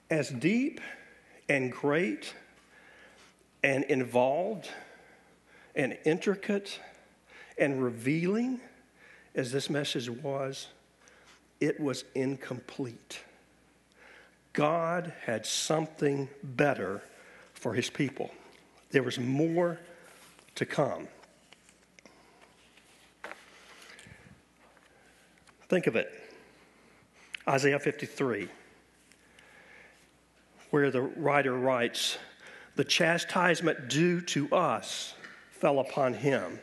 As deep and great and involved and intricate and revealing as this message was, it was incomplete. God had something better for his people. There was more to come. Think of it. Isaiah 53, where the writer writes, "The chastisement due to us fell upon him."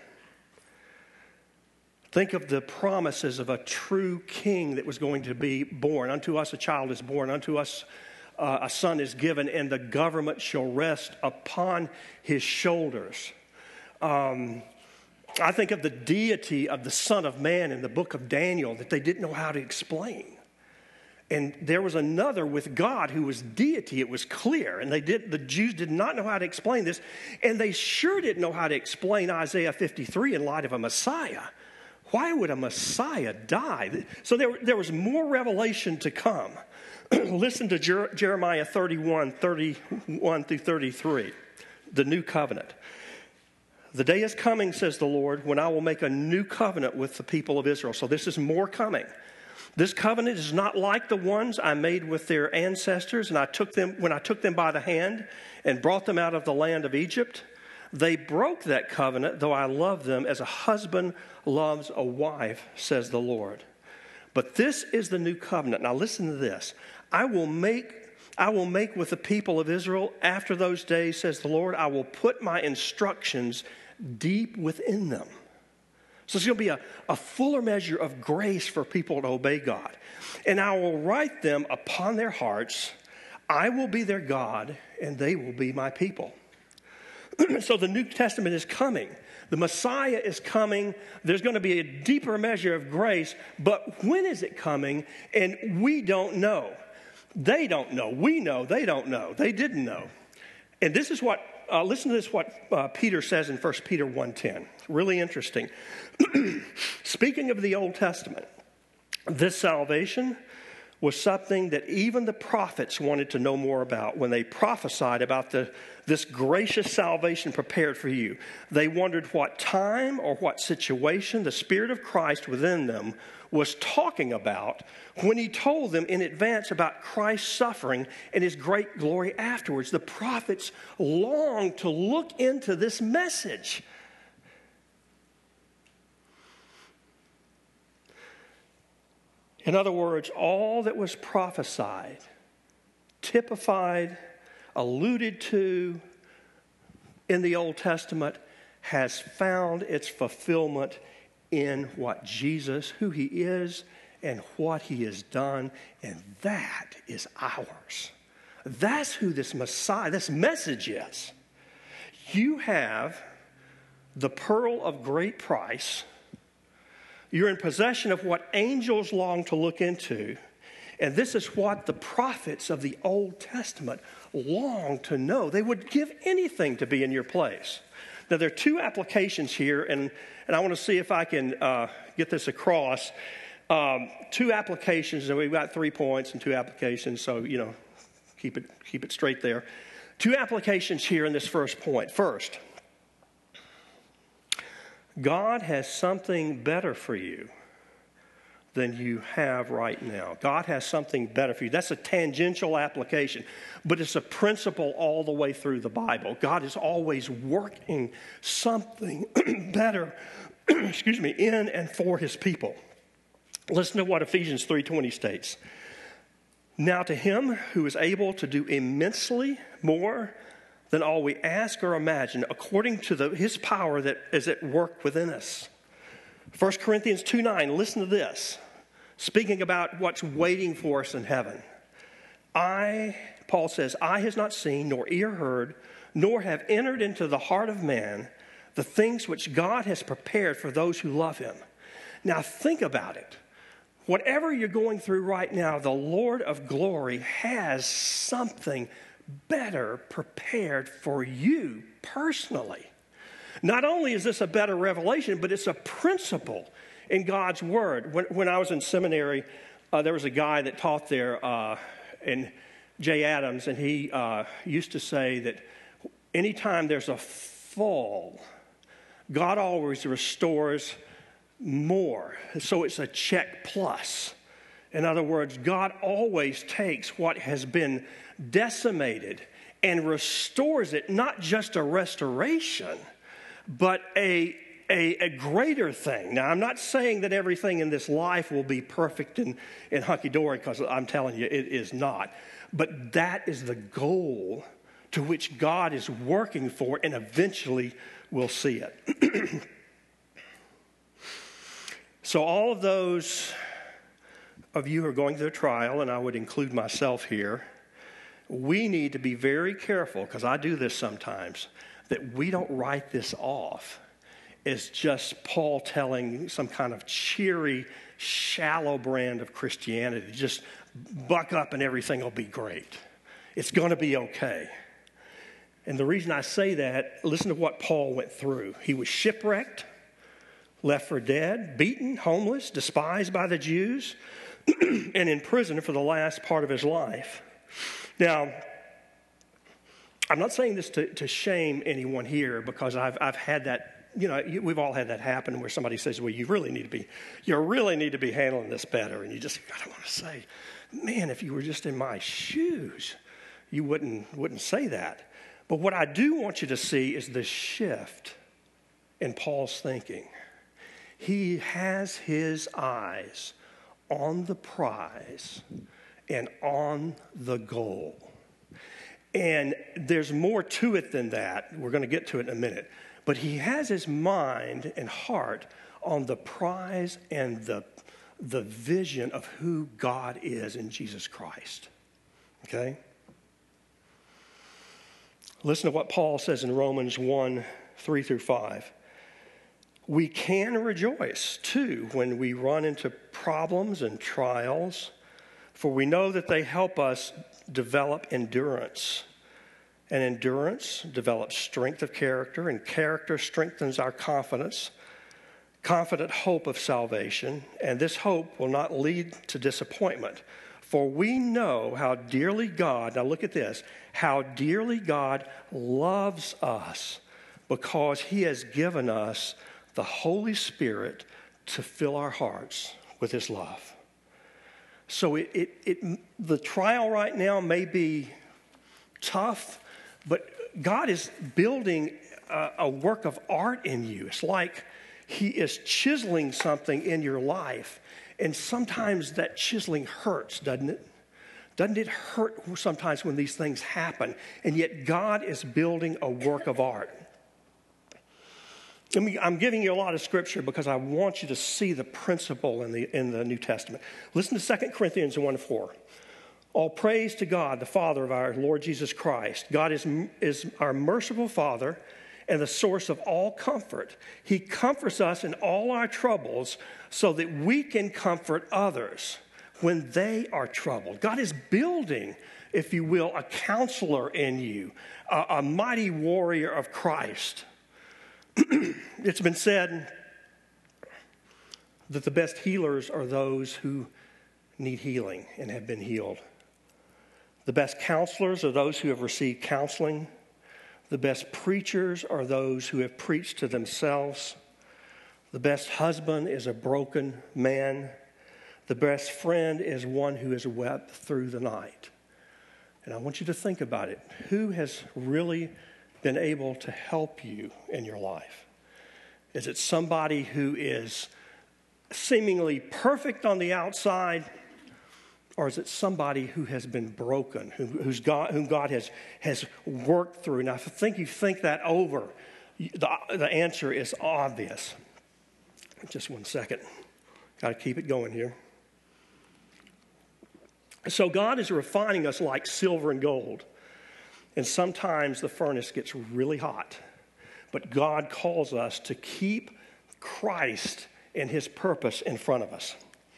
Think of the promises of a true king that was going to be born. Unto us a child is born, unto us a son is given, and the government shall rest upon his shoulders. I think of the deity of the Son of Man in the book of Daniel that they didn't know how to explain. And there was another with God who was deity. It was clear. And the Jews did not know how to explain this. And they sure didn't know how to explain Isaiah 53 in light of a Messiah. Why would a Messiah die? So there was more revelation to come. Listen to Jeremiah 31 through 33, the new covenant. "The day is coming, says the Lord, when I will make a new covenant with the people of Israel." So this is more coming. "This covenant is not like the ones I made with their ancestors, and when I took them by the hand and brought them out of the land of Egypt. They broke that covenant, though I loved them as a husband loves a wife, says the Lord. But this is the new covenant." Now listen to this. I will make with the people of Israel after those days, says the Lord, I will put my instructions deep within them. So it's going to be a fuller measure of grace for people to obey God. "And I will write them upon their hearts. I will be their God, and they will be my people." So the New Testament is coming. The Messiah is coming. There's going to be a deeper measure of grace. But when is it coming? And we don't know. They don't know. We know. They don't know. They didn't know. And this is what, listen to this, what Peter says in 1 Peter 1:10. Really interesting. Speaking of the Old Testament, this salvation was something that even the prophets wanted to know more about when they prophesied about this gracious salvation prepared for you. They wondered what time or what situation the Spirit of Christ within them was talking about when he told them in advance about Christ's suffering and his great glory afterwards. The prophets longed to look into this message. In other words, all that was prophesied, typified, alluded to in the Old Testament has found its fulfillment in what Jesus, who he is, and what he has done, and that is ours. That's who this Messiah, this message is. You have the pearl of great price. You're in possession of what angels long to look into. And this is what the prophets of the Old Testament long to know. They would give anything to be in your place. Now, there are two applications here, and I want to see if I can get this across. Two applications, and we've got 3 points and 2 applications, so, keep it straight there. 2 applications here in this first point. First, God has something better for you than you have right now. God has something better for you. That's a tangential application, but it's a principle all the way through the Bible. God is always working something better, in and for his people. Listen to what Ephesians 3:20 states. "Now to him who is able to do immensely more than all we ask or imagine, according to his power that is at work within us." 1 Corinthians 2:9, listen to this. Speaking about what's waiting for us in heaven. Paul says, "Eye has not seen, nor ear heard, nor have entered into the heart of man the things which God has prepared for those who love him." Now think about it. Whatever you're going through right now, the Lord of glory has something better prepared for you personally. Not only is this a better revelation, but it's a principle in God's word. When I was in seminary, there was a guy that taught there, and Jay Adams, and he used to say that anytime there's a fall, God always restores more. So it's a check plus. In other words, God always takes what has been decimated and restores it, not just a restoration, but a greater thing. Now, I'm not saying that everything in this life will be perfect and hunky-dory, because I'm telling you, it is not. But that is the goal to which God is working for, and eventually we'll see it. So all of those of you who are going through a trial, and I would include myself here, we need to be very careful, because I do this sometimes, that we don't write this off as just Paul telling some kind of cheery, shallow brand of Christianity. Just buck up and everything will be great. It's going to be okay. And the reason I say that, listen to what Paul went through. He was shipwrecked, left for dead, beaten, homeless, despised by the Jews, and in prison for the last part of his life. Now, I'm not saying this to shame anyone here, because I've had that. You know, we've all had that happen where somebody says, well, you really need to be handling this better. And you just kind of want to say, man, if you were just in my shoes, you wouldn't say that. But what I do want you to see is the shift in Paul's thinking. He has his eyes on the prize and on the goal. And there's more to it than that. We're going to get to it in a minute. But he has his mind and heart on the prize and the vision of who God is in Jesus Christ. Okay? Listen to what Paul says in Romans 1, 3 through 5. We can rejoice, too, when we run into problems and trials, for we know that they help us develop endurance. And endurance develops strength of character, and character strengthens our confidence, confident hope of salvation, and this hope will not lead to disappointment. For we know how dearly God, now look at this, how dearly God loves us, because he has given us the Holy Spirit to fill our hearts with his love. So the trial right now may be tough, but God is building a work of art in you. It's like he is chiseling something in your life. And sometimes that chiseling hurts, doesn't it? Doesn't it hurt sometimes when these things happen? And yet God is building a work of art. I'm giving you a lot of scripture because I want you to see the principle in the New Testament. Listen to 2 Corinthians 1:4. All praise to God, the Father of our Lord Jesus Christ. God is our merciful Father and the source of all comfort. He comforts us in all our troubles so that we can comfort others when they are troubled. God is building, if you will, a counselor in you, a mighty warrior of Christ. It's been said that the best healers are those who need healing and have been healed. The best counselors are those who have received counseling. The best preachers are those who have preached to themselves. The best husband is a broken man. The best friend is one who has wept through the night. And I want you to think about it. Who has really been able to help you in your life? Is it somebody who is seemingly perfect on the outside? Or is it somebody who has been broken, whom God has worked through? Now, if you think that over, the answer is obvious. Just one second. Got to keep it going here. So God is refining us like silver and gold. And sometimes the furnace gets really hot. But God calls us to keep Christ and his purpose in front of us.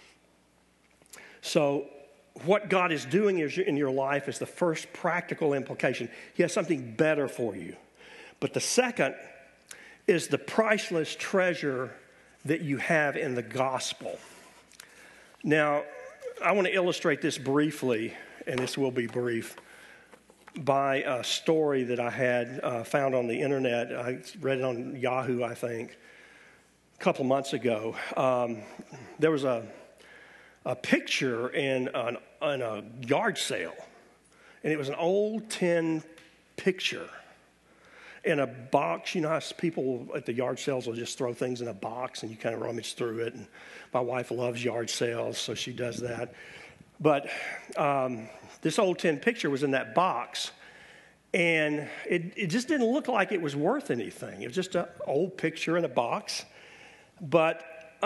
So what God is doing in your life is the first practical implication. He has something better for you. But the second is the priceless treasure that you have in the gospel. Now, I want to illustrate this briefly, and this will be brief, by a story that I had found on the internet. I read it on Yahoo, I think, a couple months ago. There was a picture in a yard sale, and it was an old tin picture in a box. You know how people at the yard sales will just throw things in a box and you kind of rummage through it. And my wife loves yard sales, so she does that. But this old tin picture was in that box, and it just didn't look like it was worth anything. It was just an old picture in a box. But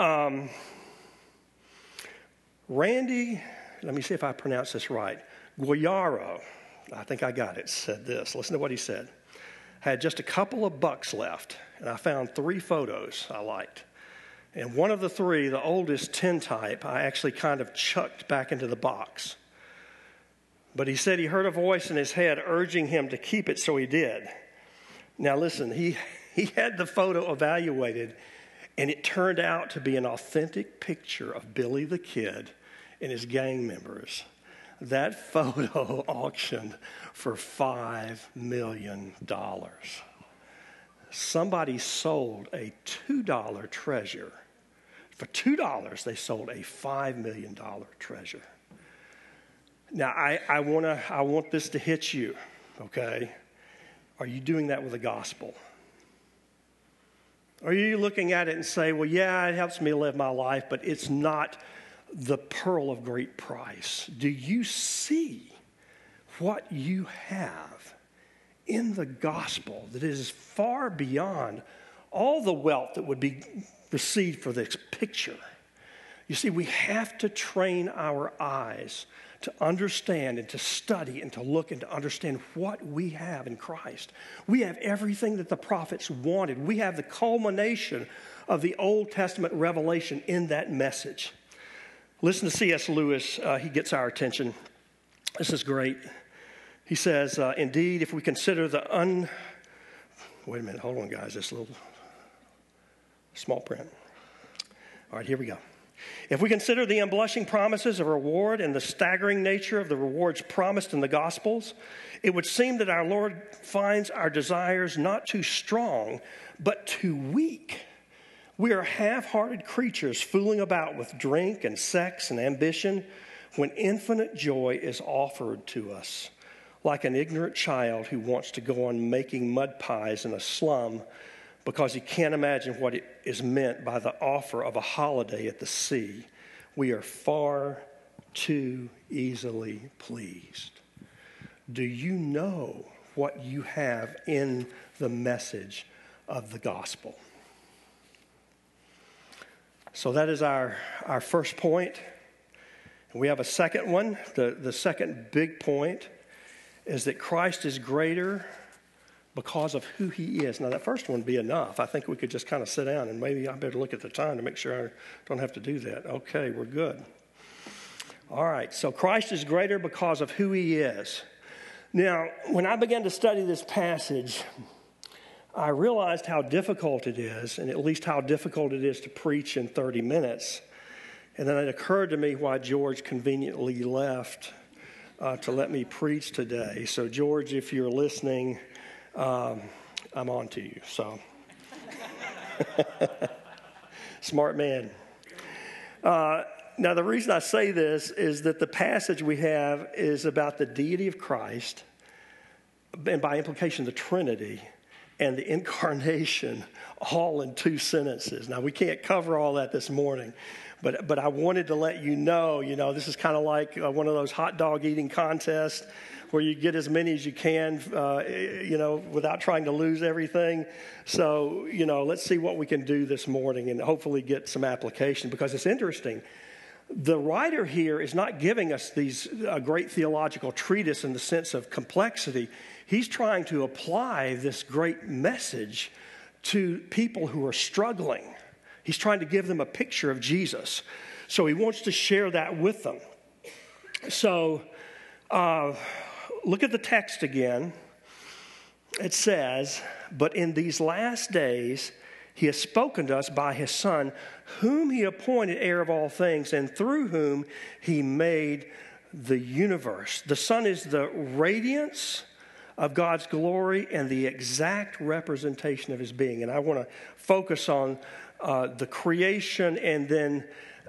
Randy, let me see if I pronounce this right, Guayaro, I think I got it, said this. Listen to what he said. Had just a couple of bucks left, and I found 3 photos I liked. And one of the 3, the oldest tintype, I actually kind of chucked back into the box. But he said he heard a voice in his head urging him to keep it, so he did. Now listen, he had the photo evaluated, and it turned out to be an authentic picture of Billy the Kid and his gang members. That photo auctioned for $5 million. Somebody sold a $2 treasure. For $2, they sold a $5 million treasure. Now, I want this to hit you, okay? Are you doing that with the gospel? Are you looking at it and say, well, yeah, it helps me live my life, but it's not the pearl of great price? Do you see what you have in the gospel that is far beyond all the wealth that would be received for this picture? You see, we have to train our eyes to understand and to study and to look and to understand what we have in Christ. We have everything that the prophets wanted. We have the culmination of the Old Testament revelation in that message. Listen to C.S. Lewis. He gets our attention. This is great. He says, indeed, if we consider wait a minute, hold on, guys. This little small print. All right, here we go. If we consider the unblushing promises of reward and the staggering nature of the rewards promised in the Gospels, it would seem that our Lord finds our desires not too strong, but too weak. We are half-hearted creatures fooling about with drink and sex and ambition when infinite joy is offered to us, like an ignorant child who wants to go on making mud pies in a slum because he can't imagine what it is meant by the offer of a holiday at the sea. We are far too easily pleased. Do you know what you have in the message of the gospel? So that is our first point. We have a second one. The second big point is that Christ is greater because of who he is. Now, that first one would be enough. I think we could just kind of sit down, and maybe I better look at the time to make sure I don't have to do that. Okay, we're good. All right, so Christ is greater because of who he is. Now, when I began to study this passage, I realized how difficult it is, and at least how difficult it is to preach in 30 minutes. And then it occurred to me why George conveniently left to let me preach today. So, George, if you're listening, I'm on to you. So, smart man. Now, the reason I say this is that the passage we have is about the deity of Christ, and by implication, the Trinity, and the incarnation, all in 2 sentences. Now, we can't cover all that this morning, but I wanted to let you know, this is kind of like one of those hot dog eating contests where you get as many as you can, without trying to lose everything. So, let's see what we can do this morning and hopefully get some application, because it's interesting. The writer here is not giving us these great theological treatise in the sense of complexity. He's trying to apply this great message to people who are struggling. He's trying to give them a picture of Jesus. So he wants to share that with them. So look at the text again. It says, "But in these last days he has spoken to us by his Son, whom he appointed heir of all things, and through whom he made the universe. The Son is the radiance of God's glory and the exact representation of his being. And I want to focus on the creation and then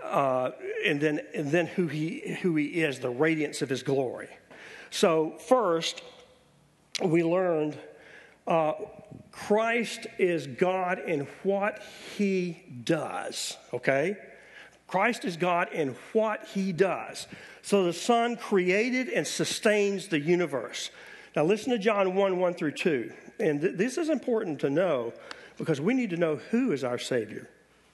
who he is, the radiance of his glory. So first, we learned Christ is God in what he does, okay? Christ is God in what he does. So the Son created and sustains the universe. Now listen to John 1 through 2. And this is important to know because we need to know who is our Savior.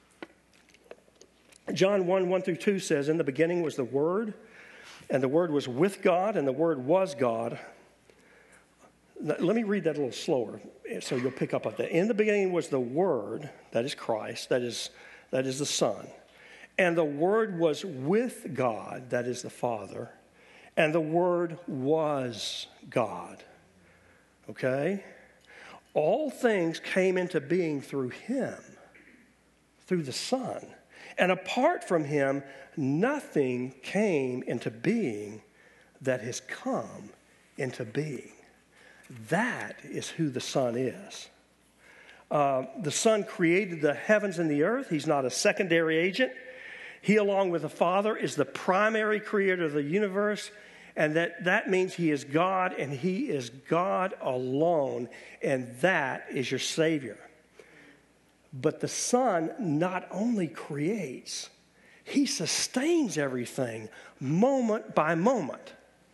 John 1 through 2 says, "In the beginning was the Word, and the Word was with God, and the Word was God." Let me read that a little slower so you'll pick up on that. In the beginning was the Word, that is Christ, that is the Son. And the Word was with God, that is the Father. And the Word was God. Okay? All things came into being through him, through the Son. And apart from him, nothing came into being that has come into being. That is who the Son is. The Son created the heavens and the earth. He's not a secondary agent. He, along with the Father, is the primary creator of the universe. And that means he is God, and he is God alone. And that is your Savior. But the Son not only creates, he sustains everything moment by moment.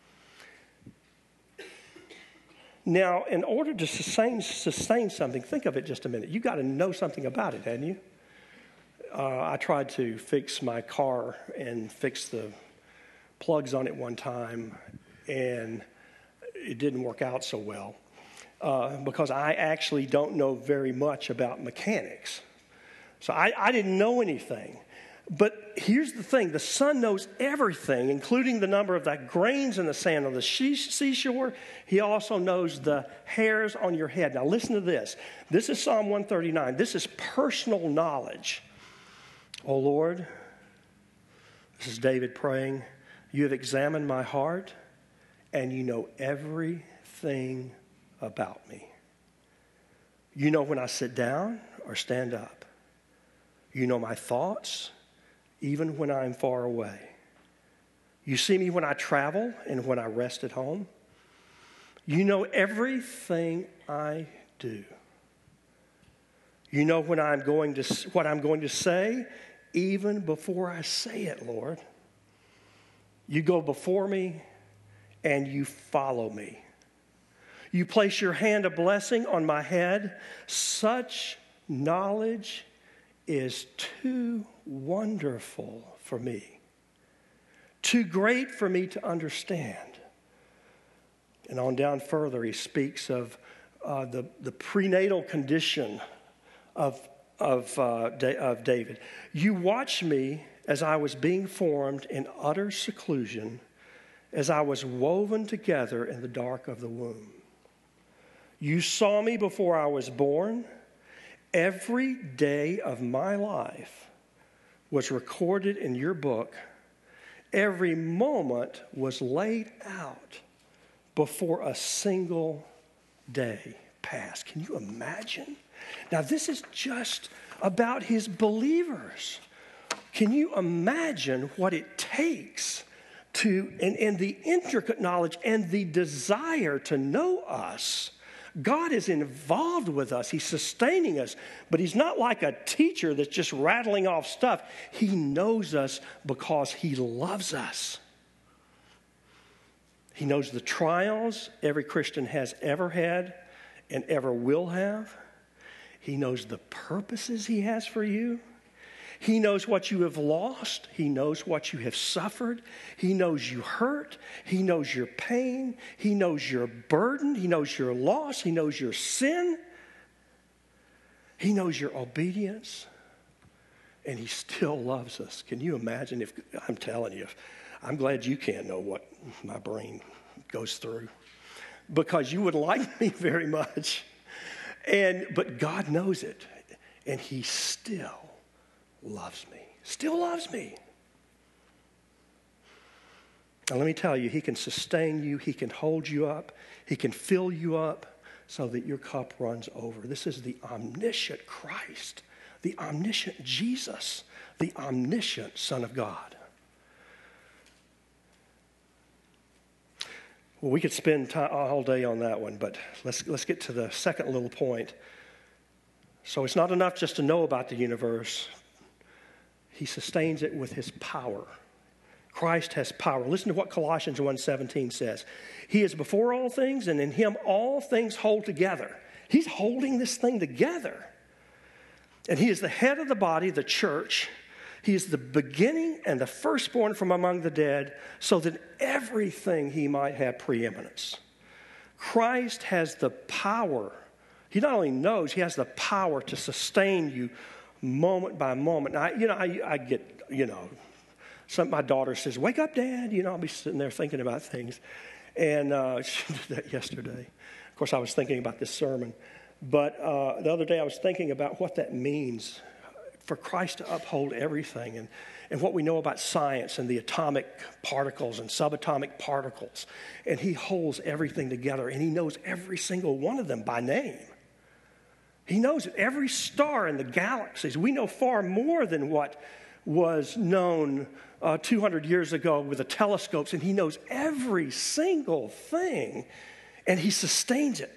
Now, in order to sustain something, think of it just a minute. You got to know something about it, hadn't you? I tried to fix my car and fix the plugs on it one time, and it didn't work out so well because I actually don't know very much about mechanics. So I didn't know anything. But here's the thing. The Son knows everything, including the number of the grains in the sand on the seashore. He also knows the hairs on your head. Now listen to this. This is Psalm 139. This is personal knowledge. Oh Lord, this is David praying. You have examined my heart, and you know everything about me. You know when I sit down or stand up. You know my thoughts, even when I'm far away. You see me when I travel and when I rest at home. You know everything I do. You know when what I'm going to say, even before I say it, Lord. You go before me and you follow me. You place your hand of blessing on my head. Such knowledge is too wonderful for me, too great for me to understand. And on down further, he speaks of the prenatal condition of David. You watched me as I was being formed in utter seclusion, as I was woven together in the dark of the womb. You saw me before I was born. Every day of my life was recorded in your book. Every moment was laid out before a single day passed. Can you imagine? Now, this is just about his believers. Can you imagine what it takes to, and the intricate knowledge and the desire to know us? God is involved with us. He's sustaining us. But he's not like a teacher that's just rattling off stuff. He knows us because he loves us. He knows the trials every Christian has ever had and ever will have. He knows the purposes he has for you. He knows what you have lost. He knows what you have suffered. He knows you hurt. He knows your pain. He knows your burden. He knows your loss. He knows your sin. He knows your obedience. And he still loves us. Can you imagine if, I'm telling you, I'm glad you can't know what my brain goes through, because you wouldn't like me very much. But God knows it. And he still loves me. Still loves me. And let me tell you, he can sustain you. He can hold you up. He can fill you up so that your cup runs over. This is the omniscient Christ, the omniscient Jesus, the omniscient Son of God. Well, we could spend time all day on that one, but let's get to the second little point. So it's not enough just to know about the universe. He sustains it with his power. Christ has power. Listen to what Colossians 1:17 says. He is before all things, and in him all things hold together. He's holding this thing together. And he is the head of the body, the church. He is the beginning and the firstborn from among the dead, so that everything he might have preeminence. Christ has the power. He not only knows, he has the power to sustain you moment by moment. Now, I get, my daughter says, "Wake up, Dad." I'll be sitting there thinking about things. And she did that yesterday. Of course, I was thinking about this sermon. But the other day I was thinking about what that means for Christ to uphold everything and what we know about science and the atomic particles and subatomic particles. And he holds everything together, and he knows every single one of them by name. He knows it. Every star in the galaxies. We know far more than what was known 200 years ago with the telescopes, and he knows every single thing, and he sustains it.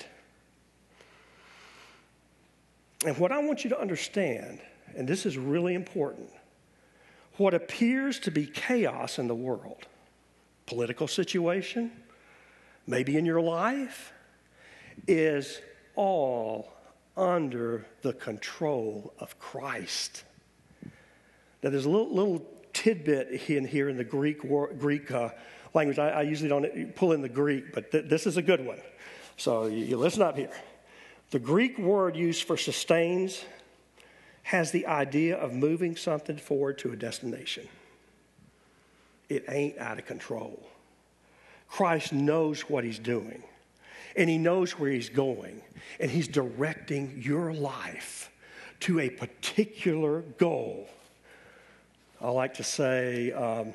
And what I want you to understand, and this is really important, what appears to be chaos in the world, political situation, maybe in your life, is all under the control of Christ. Now, there's a little tidbit in here in the Greek language. I usually don't pull in the Greek, but this is a good one. So you listen up here. The Greek word used for sustains has the idea of moving something forward to a destination. It ain't out of control. Christ knows what he's doing, and he knows where he's going, and he's directing your life to a particular goal. I like to say,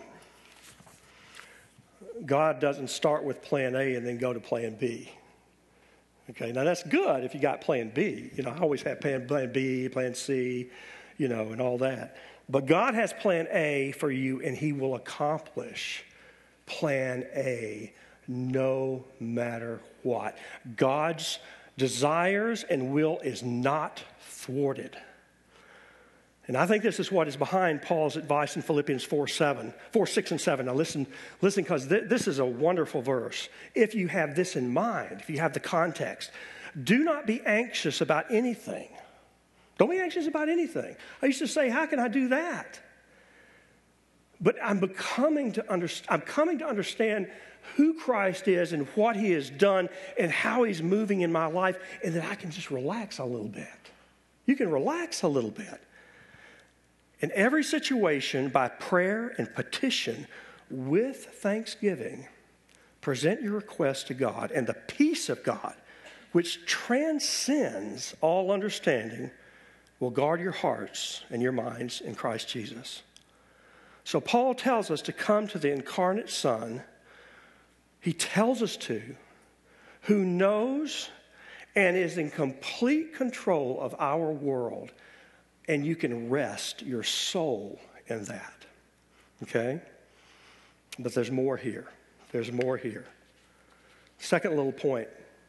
God doesn't start with plan A and then go to plan B. Okay, now that's good if you got plan B. I always have plan B, plan C, and all that. But God has plan A for you, and he will accomplish plan A no matter what. God's desires and will is not thwarted. And I think this is what is behind Paul's advice in Philippians 4, 6, and 7. Now listen, because this is a wonderful verse. If you have this in mind, if you have the context, do not be anxious about anything. Don't be anxious about anything. I used to say, how can I do that? But I'm coming to understand who Christ is and what he has done and how he's moving in my life, and that I can just relax a little bit. You can relax a little bit. In every situation, by prayer and petition, with thanksgiving, present your request to God, and the peace of God, which transcends all understanding, will guard your hearts and your minds in Christ Jesus. So Paul tells us to come to the incarnate Son. He tells us to, who knows and is in complete control of our world. And you can rest your soul in that. Okay? But there's more here. There's more here. Second little point.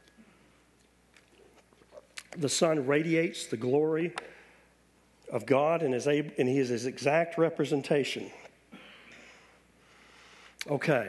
The Son radiates the glory of God and he is his exact representation. Okay.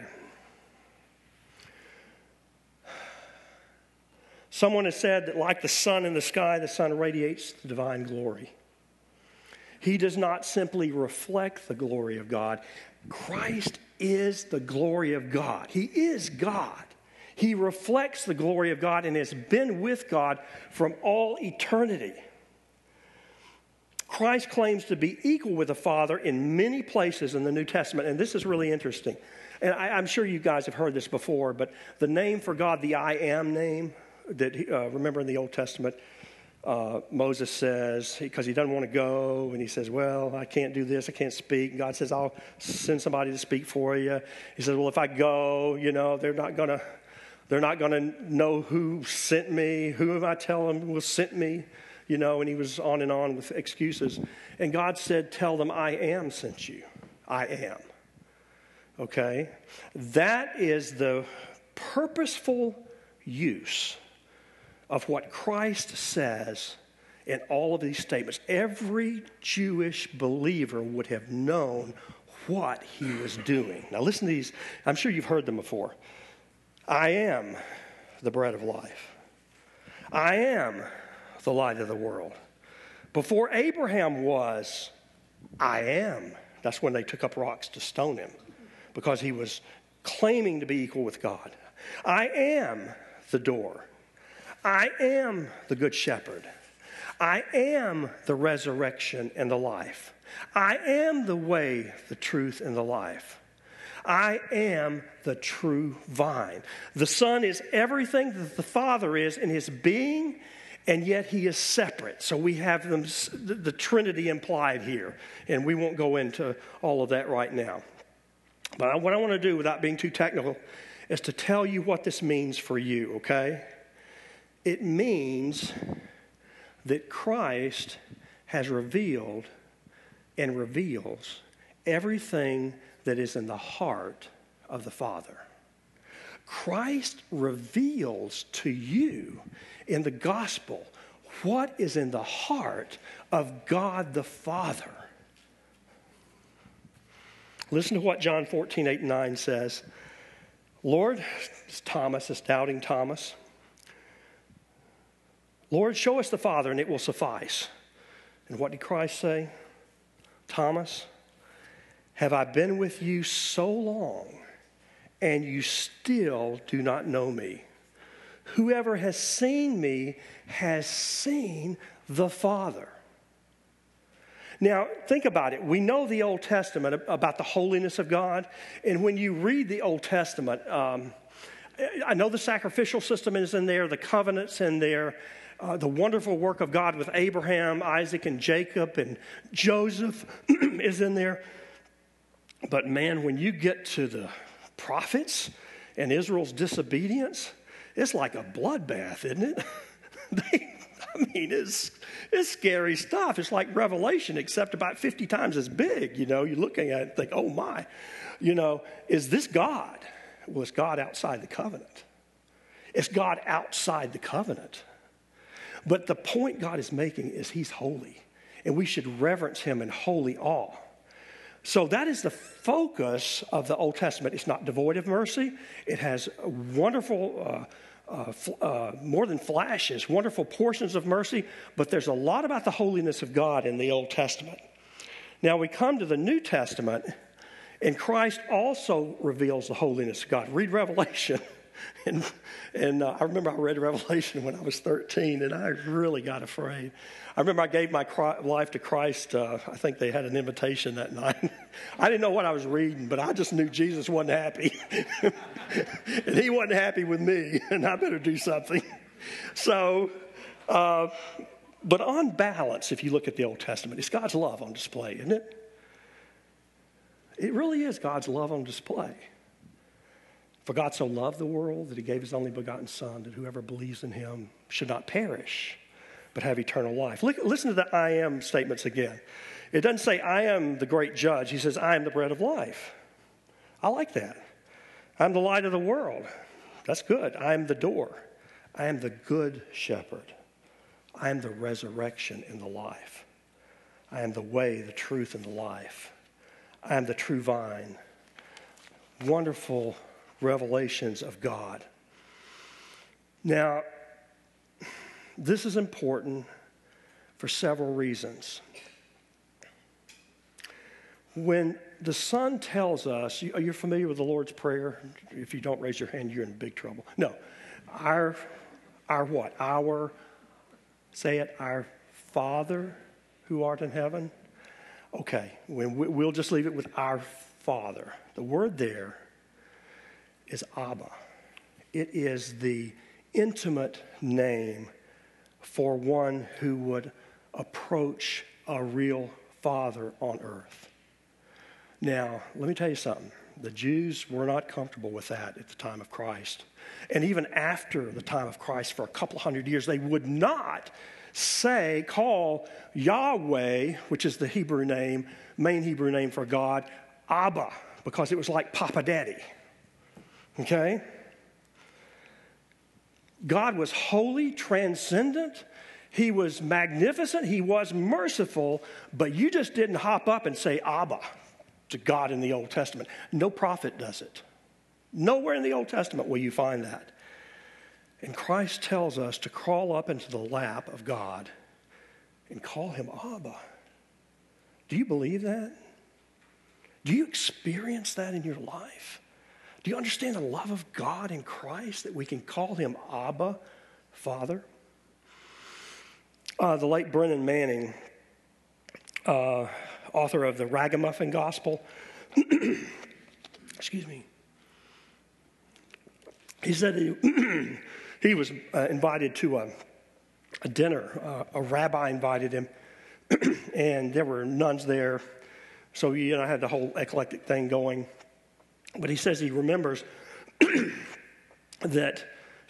Someone has said that like the sun in the sky, the Son radiates the divine glory. He does not simply reflect the glory of God. Christ is the glory of God. He is God. He reflects the glory of God and has been with God from all eternity. Christ claims to be equal with the Father in many places in the New Testament, and this is really interesting. And I'm sure you guys have heard this before, but the name for God, the I am name, that remember in the Old Testament, Moses says, because he doesn't want to go, and he says, well, I can't do this, I can't speak. And God says, I'll send somebody to speak for you. He says, well, if I go, they're not gonna know who sent me. Who am I telling will sent me? And he was on and on with excuses. And God said, tell them I am sent you. I am. Okay? That is the purposeful use of what Christ says in all of these statements. Every Jewish believer would have known what he was doing. Now listen to these. I'm sure you've heard them before. I am the bread of life. I am the light of the world. Before Abraham was, I am. That's when they took up rocks to stone him, because he was claiming to be equal with God. I am the door. I am the good shepherd. I am the resurrection and the life. I am the way, the truth, and the life. I am the true vine. The Son is everything that the Father is in his being, and yet he is separate. So we have them, the Trinity implied here, and we won't go into all of that right now. But what I want to do, without being too technical, is to tell you what this means for you, okay? It means that Christ has revealed and reveals everything that is in the heart of the Father. Christ reveals to you in the gospel what is in the heart of God the Father. Listen to what John 14:8-9 says. Lord, it's Thomas, it's doubting Thomas. Lord, show us the Father and it will suffice. And what did Christ say? Thomas, have I been with you so long and you still do not know me? Whoever has seen me has seen the Father. Now, think about it. We know the Old Testament about the holiness of God. And when you read the Old Testament, I know the sacrificial system is in there, the covenant's in there, the wonderful work of God with Abraham, Isaac, and Jacob, and Joseph is in there. But man, when you get to the prophets and Israel's disobedience, it's like a bloodbath, isn't it? It's scary stuff. It's like Revelation, except about 50 times as big. You're looking at it and think, oh my, is this God? Well, it's God outside the covenant. It's God outside the covenant. But the point God is making is he's holy, and we should reverence him in holy awe. So that is the focus of the Old Testament. It's not devoid of mercy. It has wonderful, more than flashes, wonderful portions of mercy, but there's a lot about the holiness of God in the Old Testament. Now we come to the New Testament, and Christ also reveals the holiness of God. Read Revelation. And I remember I read Revelation when I was 13, and I really got afraid. I remember I gave my life to Christ. I think they had an invitation that night. I didn't know what I was reading, but I just knew Jesus wasn't happy. And he wasn't happy with me, and I better do something. So, but on balance, if you look at the Old Testament, it's God's love on display, isn't it? It really is God's love on display. For God so loved the world that he gave his only begotten Son, that whoever believes in him should not perish, but have eternal life. Listen to the I am statements again. It doesn't say I am the great judge. He says I am the bread of life. I like that. I'm the light of the world. That's good. I am the door. I am the good shepherd. I am the resurrection and the life. I am the way, the truth, and the life. I am the true vine. Wonderful revelations of God. Now, this is important for several reasons. When the Son tells us, are you familiar with the Lord's Prayer? If you don't raise your hand, you're in big trouble. No. Our what? Say it, our Father who art in heaven. Okay, we'll just leave it with our Father. The word there is Abba. It is the intimate name for one who would approach a real father on earth. Now, let me tell you something. The Jews were not comfortable with that at the time of Christ. And even after the time of Christ, for a couple hundred years, they would not call Yahweh, which is the Hebrew name, main Hebrew name for God, Abba, because it was like Papa Daddy. Okay? God was holy, transcendent. He was magnificent. He was merciful. But you just didn't hop up and say Abba to God in the Old Testament. No prophet does it. Nowhere in the Old Testament will you find that. And Christ tells us to crawl up into the lap of God and call him Abba. Do you believe that? Do you experience that in your life? Do you understand the love of God in Christ, that we can call him Abba, Father? The late Brennan Manning, author of the Ragamuffin Gospel, excuse me, he said he was invited to a dinner. A rabbi invited him, and there were nuns there. So, I had the whole eclectic thing going. But he says he remembers that,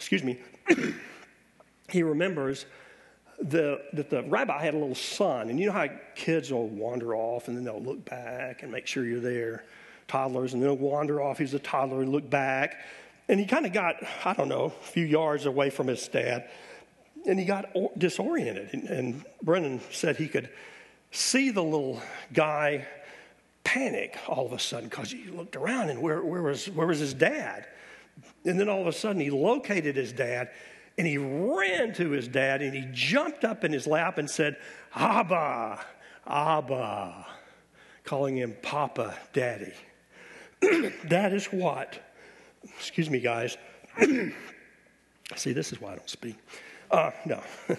he remembers that the rabbi had a little son. And you know how kids will wander off and then they'll look back and make sure you're there, toddlers, and they'll wander off. He's a toddler and look back. And he kind of got, a few yards away from his dad. And he got disoriented. And Brennan said he could see the little guy panic all of a sudden because he looked around and where was his dad? And then all of a sudden he located his dad and he ran to his dad and he jumped up in his lap and said, Abba, Abba, calling him Papa, Daddy. That is what, excuse me guys, see, this is why I don't speak. No.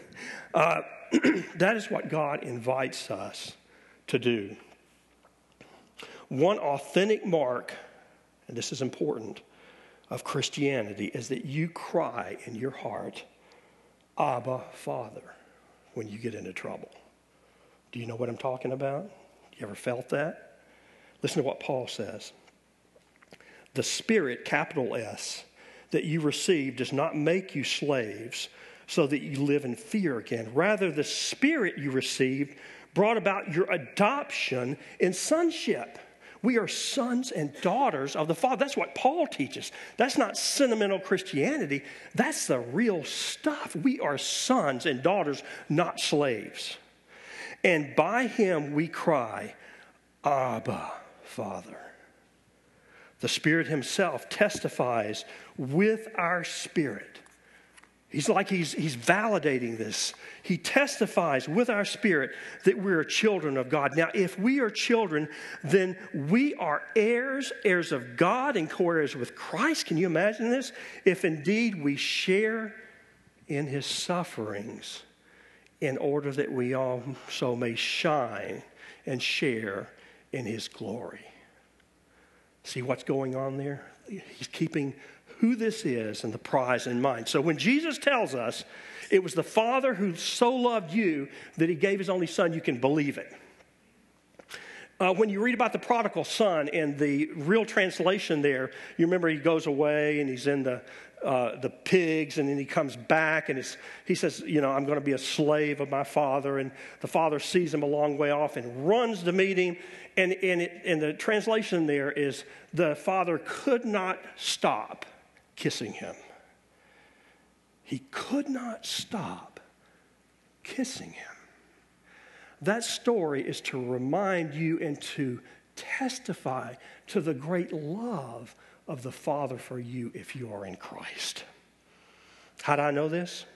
That is what God invites us to do. One authentic mark, and this is important, of Christianity is that you cry in your heart, Abba, Father, when you get into trouble. Do you know what I'm talking about? You ever felt that? Listen to what Paul says. The Spirit, capital S, that you received does not make you slaves so that you live in fear again. Rather, the Spirit you received brought about your adoption in sonship. We are sons and daughters of the Father. That's what Paul teaches. That's not sentimental Christianity. That's the real stuff. We are sons and daughters, not slaves. And by him we cry, Abba, Father. The Spirit himself testifies with our spirit. He's validating this. He testifies with our spirit that we are children of God. Now, if we are children, then we are heirs of God and co-heirs with Christ. Can you imagine this? If indeed we share in his sufferings in order that we also may shine and share in his glory. See what's going on there? He's keeping who this is and the prize in mind. So when Jesus tells us it was the Father who so loved you that he gave his only son, you can believe it. When you read about the prodigal son in the real translation there, you remember he goes away and he's in the pigs, and then he comes back and he says, I'm going to be a slave of my father. And the father sees him a long way off and runs to meet him. And the translation there is the father could not stop kissing him. He could not stop kissing him. That story is to remind you and to testify to the great love of the Father for you if you are in Christ. How do I know this?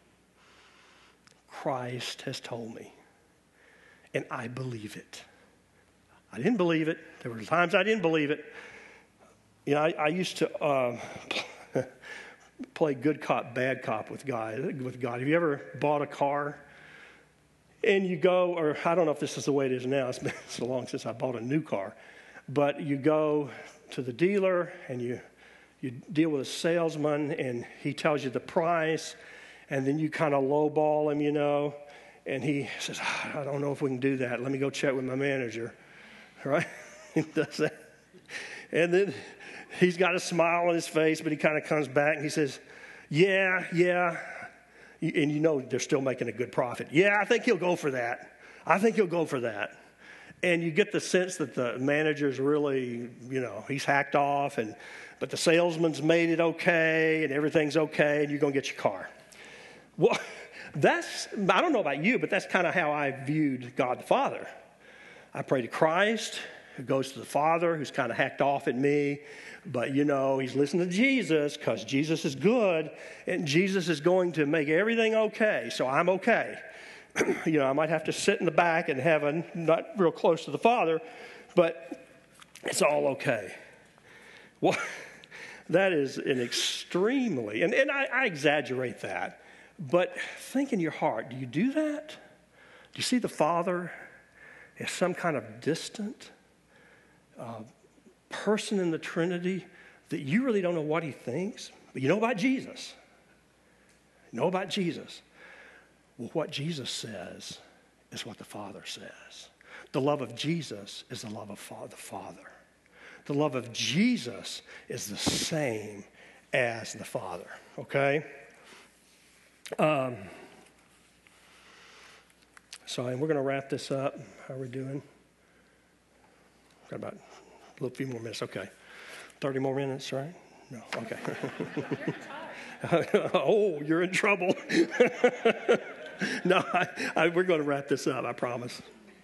Christ has told me, and I believe it. I didn't believe it. There were times I didn't believe it. I used to play good cop, bad cop with God. Have you ever bought a car and you go, or I don't know if this is the way it is now. It's been so long since I bought a new car. But you go to the dealer and you deal with a salesman and he tells you the price. And then you kind of lowball him, you know. And he says, I don't know if we can do that. Let me go check with my manager. Right? He does that. And then he's got a smile on his face, but he kind of comes back and he says, yeah. And you know they're still making a good profit. Yeah, I think he'll go for that. And you get the sense that the manager's really, you know, he's hacked off, but the salesman's made it okay, and everything's okay, and you're going to get your car. Well, I don't know about you, but that's kind of how I viewed God the Father. I pray to Christ, who goes to the Father, who's kind of hacked off at me. But, you know, he's listening to Jesus because Jesus is good, and Jesus is going to make everything okay, so I'm okay. You know, I might have to sit in the back in heaven, not real close to the Father, but it's all okay. Well, that is an extremely, and I exaggerate that, but think in your heart, do you do that? Do you see the Father as some kind of distant person in the Trinity that you really don't know what he thinks, but you know about Jesus? Well, what Jesus says is what the Father says. The love of Jesus is the love of the Father. The love of Jesus is the same as the Father, okay? So we're going to wrap this up. How are we doing? Got about a few more minutes, okay. 30 more minutes, right? No, okay. Oh, you're in trouble. No, we're going to wrap this up, I promise.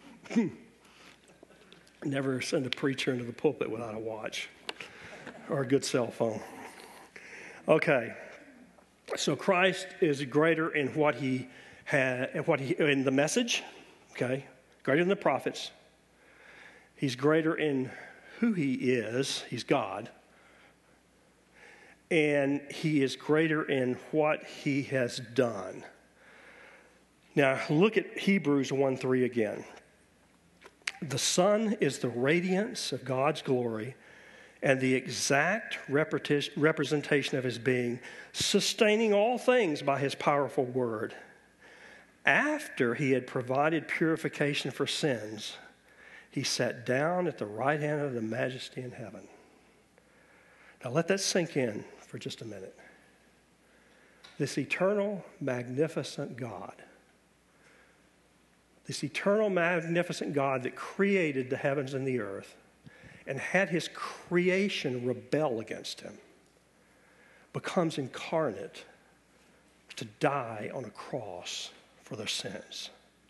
Never send a preacher into the pulpit without a watch or a good cell phone. Okay, so Christ is greater in what he had, in the message, okay, greater than the prophets. He's greater in who he is. He's God. And he is greater in what he has done. Now, look at Hebrews 1:3 again. The Son is the radiance of God's glory and the exact representation of his being, sustaining all things by his powerful word. After he had provided purification for sins, he sat down at the right hand of the Majesty in heaven. Now let that sink in for just a minute. This eternal, magnificent God, this eternal, magnificent God that created the heavens and the earth and had his creation rebel against him, becomes incarnate to die on a cross for their sins.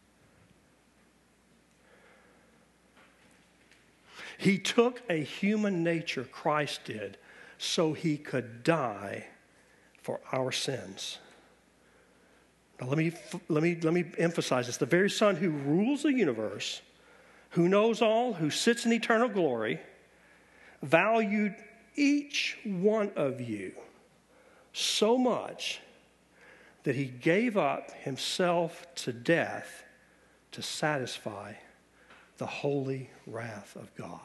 He took a human nature, Christ did, so he could die for our sins. Now let me emphasize this. The very Son who rules the universe, who knows all, who sits in eternal glory, valued each one of you so much that he gave up himself to death to satisfy the holy wrath of God.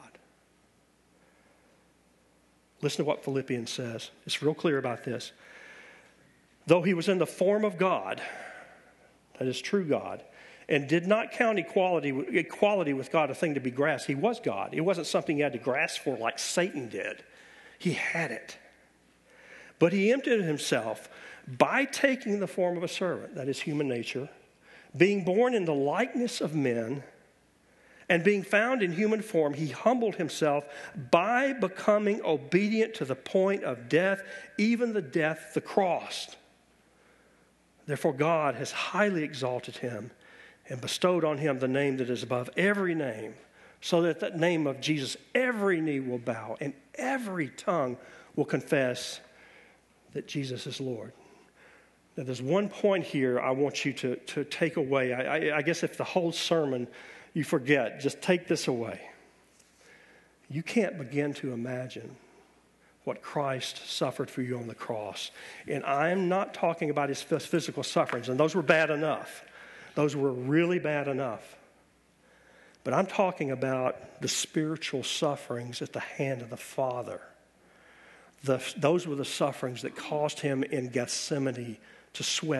Listen to what Philippians says. It's real clear about this. Though he was in the form of God, that is true God, and did not count equality with God a thing to be grasped. He was God. It wasn't something he had to grasp for like Satan did. He had it. But he emptied himself by taking the form of a servant, that is human nature, being born in the likeness of men, and being found in human form, he humbled himself by becoming obedient to the point of death, even the death of the cross. Therefore, God has highly exalted him and bestowed on him the name that is above every name, so that the name of Jesus, every knee will bow and every tongue will confess that Jesus is Lord. Now, there's one point here I want you to take away. I guess if the whole sermon you forget, just take this away. You can't begin to imagine what Christ suffered for you on the cross. And I'm not talking about his physical sufferings, and those were bad enough. Those were really bad enough. But I'm talking about the spiritual sufferings at the hand of the Father. Those were the sufferings that caused him in Gethsemane to sweat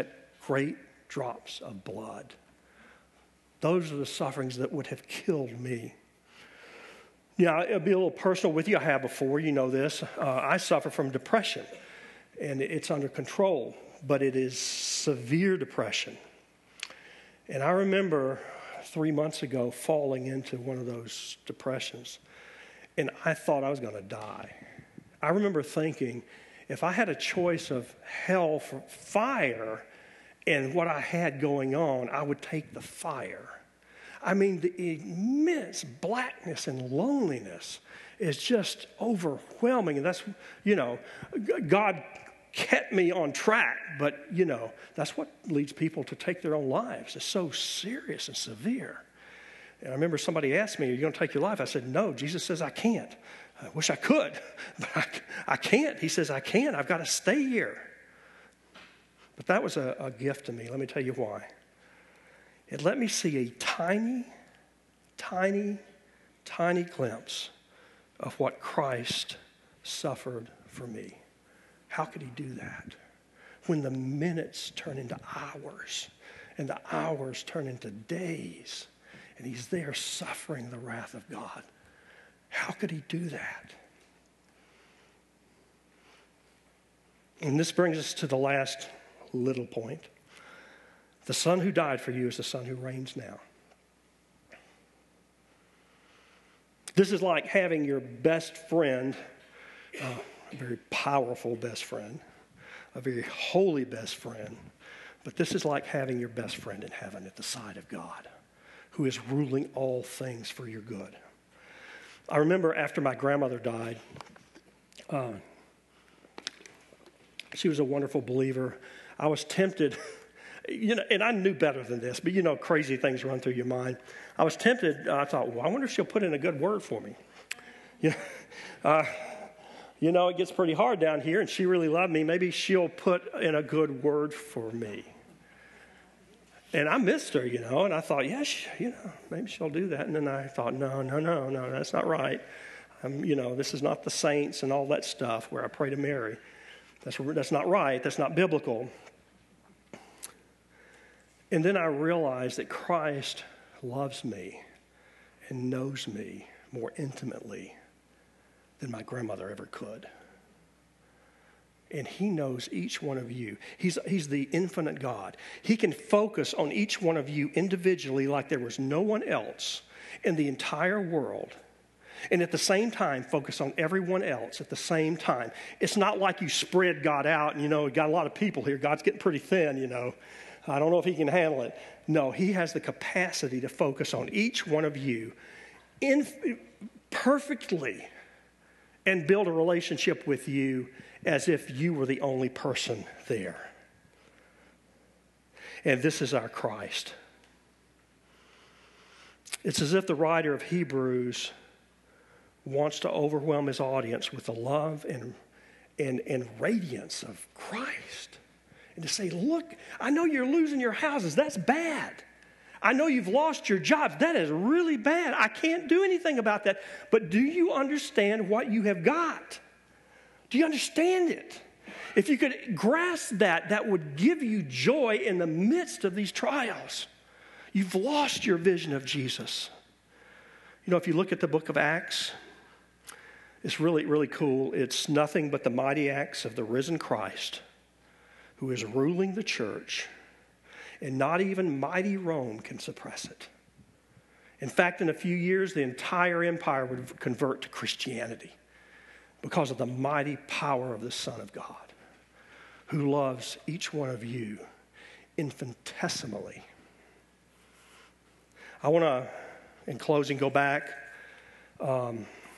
great drops of blood. Those are the sufferings that would have killed me. Yeah, it'll be a little personal with you. I have before, you know this. I suffer from depression, and it's under control, but it is severe depression. And I remember 3 months ago falling into one of those depressions, and I thought I was going to die. I remember thinking, if I had a choice of hell for fire and what I had going on, I would take the fire. I mean, the immense blackness and loneliness is just overwhelming. And that's, God kept me on track. But, that's what leads people to take their own lives. It's so serious and severe. And I remember somebody asked me, are you going to take your life? I said, no, Jesus says I can't. I wish I could, but I can't. He says, I can't. I've got to stay here. But that was a gift to me. Let me tell you why. It let me see a tiny, tiny, tiny glimpse of what Christ suffered for me. How could he do that? When the minutes turn into hours, and the hours turn into days, and he's there suffering the wrath of God. How could he do that? And this brings us to the last little point. The Son who died for you is the Son who reigns now. This is like having your best friend, a very powerful best friend, a very holy best friend, but this is like having your best friend in heaven at the side of God, who is ruling all things for your good. I remember after my grandmother died, she was a wonderful believer. I was tempted, and I knew better than this, but crazy things run through your mind. I was tempted. I thought, well, I wonder if she'll put in a good word for me. It gets pretty hard down here, and she really loved me. Maybe she'll put in a good word for me. And I missed her, and I thought, yes, maybe she'll do that. And then I thought, no, that's not right. This is not the saints and all that stuff where I pray to Mary. That's not right. That's not biblical. And then I realized that Christ loves me and knows me more intimately than my grandmother ever could. And he knows each one of you. He's the infinite God. He can focus on each one of you individually like there was no one else in the entire world. And at the same time, focus on everyone else at the same time. It's not like you spread God out and, we got a lot of people here. God's getting pretty thin, I don't know if he can handle it. No, he has the capacity to focus on each one of you perfectly and build a relationship with you as if you were the only person there. And this is our Christ. It's as if the writer of Hebrews wants to overwhelm his audience with the love and radiance of Christ. And to say, look, I know you're losing your houses. That's bad. I know you've lost your jobs. That is really bad. I can't do anything about that. But do you understand what you have got? Do you understand it? If you could grasp that, that would give you joy in the midst of these trials. You've lost your vision of Jesus. If you look at the book of Acts, it's really, really cool. It's nothing but the mighty acts of the risen Christ who is ruling the church, and not even mighty Rome can suppress it. In fact, in a few years, the entire empire would convert to Christianity because of the mighty power of the Son of God, who loves each one of you infinitesimally. I want to, in closing, go back. Let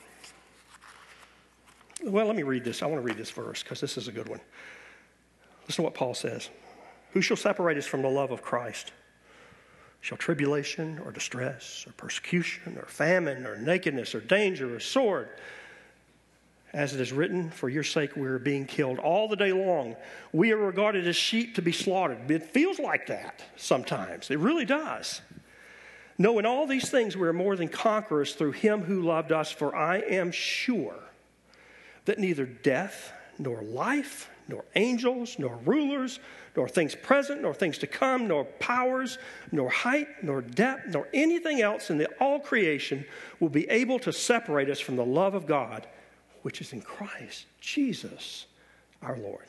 me read this. I want to read this verse because this is a good one. Listen to what Paul says. Who shall separate us from the love of Christ? Shall tribulation or distress or persecution or famine or nakedness or danger or sword? As it is written, for your sake we are being killed all the day long. We are regarded as sheep to be slaughtered. It feels like that sometimes. It really does. No, in all these things we are more than conquerors through him who loved us. For I am sure that neither death, nor life, nor angels, nor rulers, nor things present, nor things to come, nor powers, nor height, nor depth, nor anything else in all creation will be able to separate us from the love of God, which is in Christ Jesus our Lord.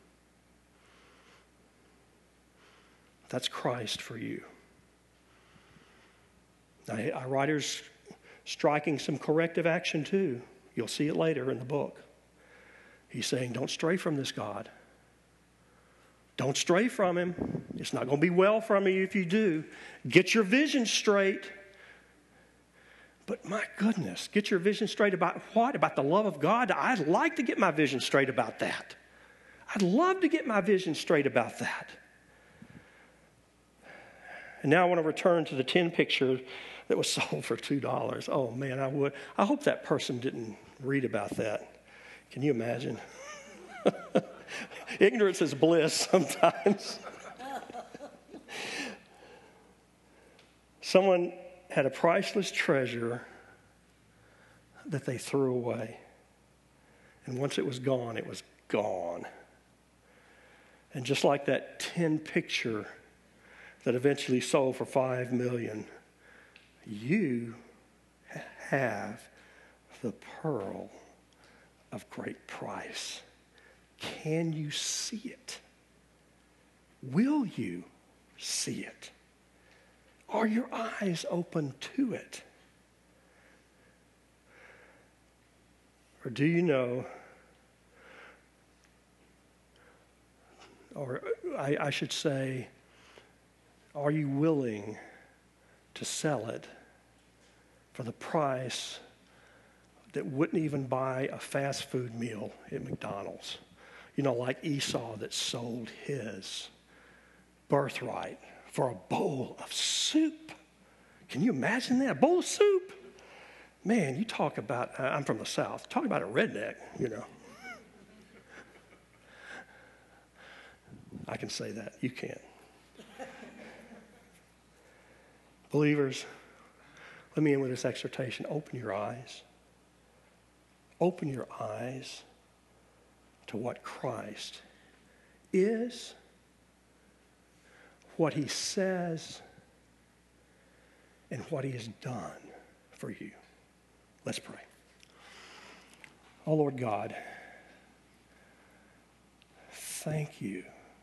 That's Christ for you. Now, our writer's striking some corrective action too. You'll see it later in the book. He's saying, don't stray from this God. Don't stray from him. It's not going to be well from you if you do. Get your vision straight. But my goodness, get your vision straight about what? About the love of God? I'd like to get my vision straight about that. I'd love to get my vision straight about that. And now I want to return to the tin picture that was sold for $2. Oh, man, I would. I hope that person didn't read about that. Can you imagine? Ignorance is bliss sometimes. Someone had a priceless treasure that they threw away. And once it was gone, it was gone. And just like that tin picture that eventually sold for $5 million, you have the pearl of great price. Can you see it? Will you see it? Are your eyes open to it? Or do you know, or I should say, are you willing to sell it for the price that wouldn't even buy a fast food meal at McDonald's? You know, like Esau that sold his birthright for a bowl of soup. Can you imagine that? A bowl of soup? Man, you talk about, I'm from the South, talk about a redneck, you know. I can say that. You can't. Believers, let me end with this exhortation. Open your eyes. Open your eyes to what Christ is, what he says, and what he has done for you. Let's pray. Oh, Lord God, thank you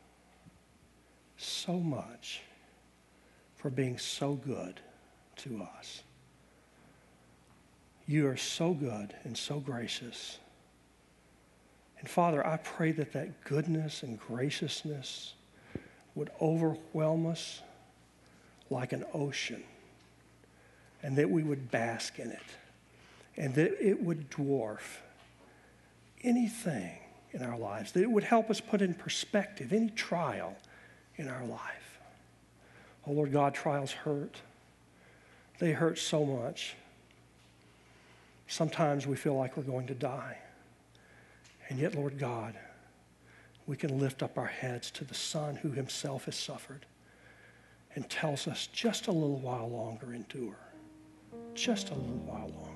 so much for being so good to us. You are so good and so gracious. And Father, I pray that that goodness and graciousness would overwhelm us like an ocean, and that we would bask in it, and that it would dwarf anything in our lives, that it would help us put in perspective any trial in our life. Oh, Lord God, trials hurt. They hurt so much. Sometimes we feel like we're going to die. And yet, Lord God, we can lift up our heads to the Son who himself has suffered and tells us just a little while longer endure. Just a little while longer.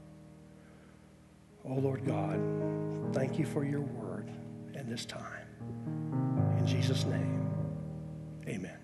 Oh, Lord God, thank you for your word and this time. In Jesus' name, amen.